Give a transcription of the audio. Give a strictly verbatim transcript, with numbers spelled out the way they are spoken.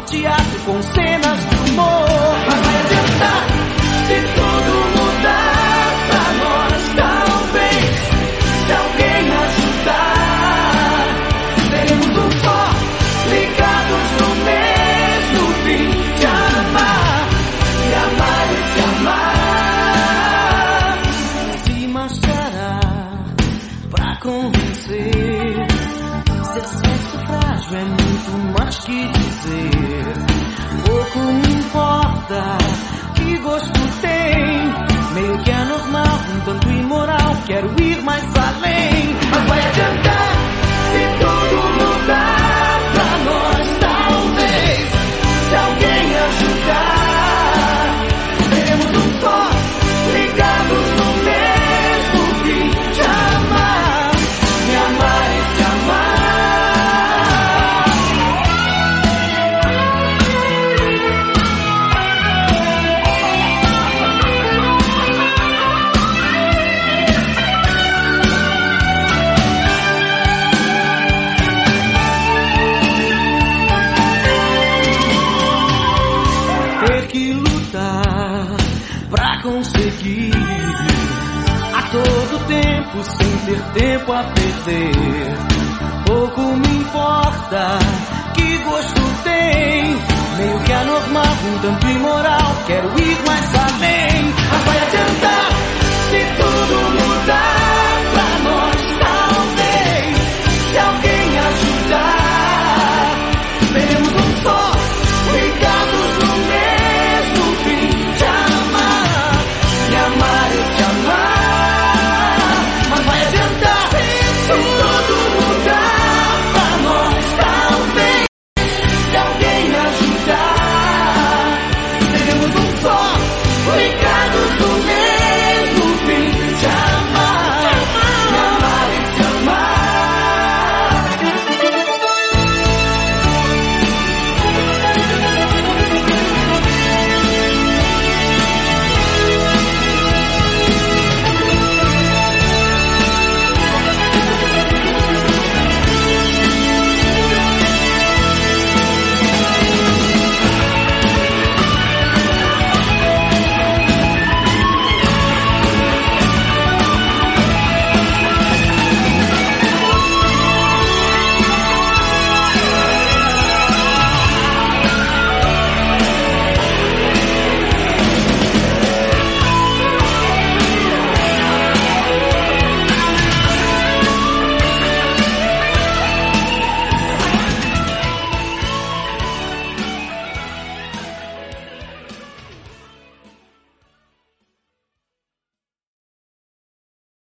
teatro com cenas de humor. Mas vai adiantar se tudo mudar pra nós, talvez, se alguém ajudar, seremos um só, ligados no mesmo fim de amar, de amar e se amar. Se mascarar pra convencer, ser sexo frágil é muito mais que dizer. Pouco me importa que gosto tem, meio que anormal, um tanto imoral, quero ir mais além. Mas vai adiantar se tudo mudar pra nós, talvez, se alguém ajudar, seremos um só, ligados no mesmo fim de amar, de amar e se amar. Ter que lutar pra conseguir a todo tempo, sem ter tempo a perder. Pouco me importa que gosto tem, meio que anormal, um tanto imoral, quero ir mais além. Mas vai adiantar se tudo mudar